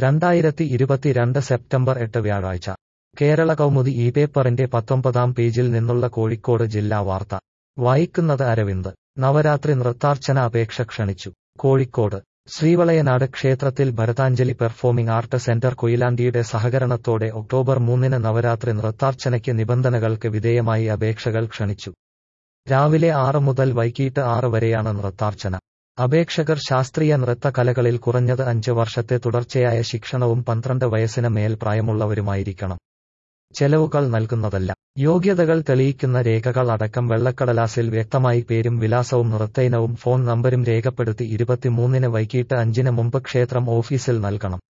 2022 September 8 വ്യാഴാഴ്ച കേരള കൗമുദി ഈ പേപ്പറിന്റെ 19-ാം പേജിൽ നിന്നുള്ള കോഴിക്കോട് ജില്ലാ വാർത്ത വായിക്കുന്നത് അരവിന്ദ്. നവരാത്രി നൃത്താർച്ചന അപേക്ഷ ക്ഷണിച്ചു. കോഴിക്കോട് ശ്രീവളയനാട് ക്ഷേത്രത്തിൽ ഭരതാഞ്ജലി പെർഫോമിംഗ് ആർട്ട് സെന്റർ കൊയിലാണ്ടിയുടെ സഹകരണത്തോടെ ഒക്ടോബർ 3-ന് നവരാത്രി നൃത്താർച്ചനയ്ക്ക് നിബന്ധനകൾക്ക് വിധേയമായി അപേക്ഷകൾ ക്ഷണിച്ചു. രാവിലെ 6 മുതൽ വൈകിട്ട് 6 വരെയാണ് നൃത്താർച്ചന. അപേക്ഷകർ ശാസ്ത്രീയ നൃത്ത കലകളിൽ കുറഞ്ഞത് 5 വർഷത്തെ തുടർച്ചയായ ശിക്ഷണവും 12 വയസ്സിന് മേൽ പ്രായമുള്ളവരുമായിരിക്കണം. ചെലവുകൾ നൽകുന്നതല്ല. യോഗ്യതകൾ തെളിയിക്കുന്ന രേഖകൾ അടക്കം വെള്ളക്കടലാസിൽ വ്യക്തമായി പേരും വിലാസവും നൃത്തയിനവും ഫോൺ നമ്പരും രേഖപ്പെടുത്തി 23-ന് വൈകിട്ട് 5-ന് മുമ്പ് ക്ഷേത്രം ഓഫീസിൽ നൽകണം.